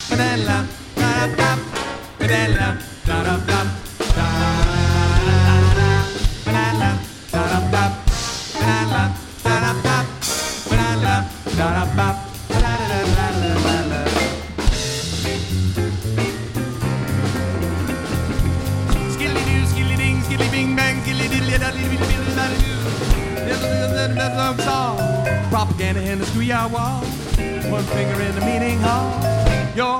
Propaganda in the schoolyard wall, one finger in the meeting hall. Your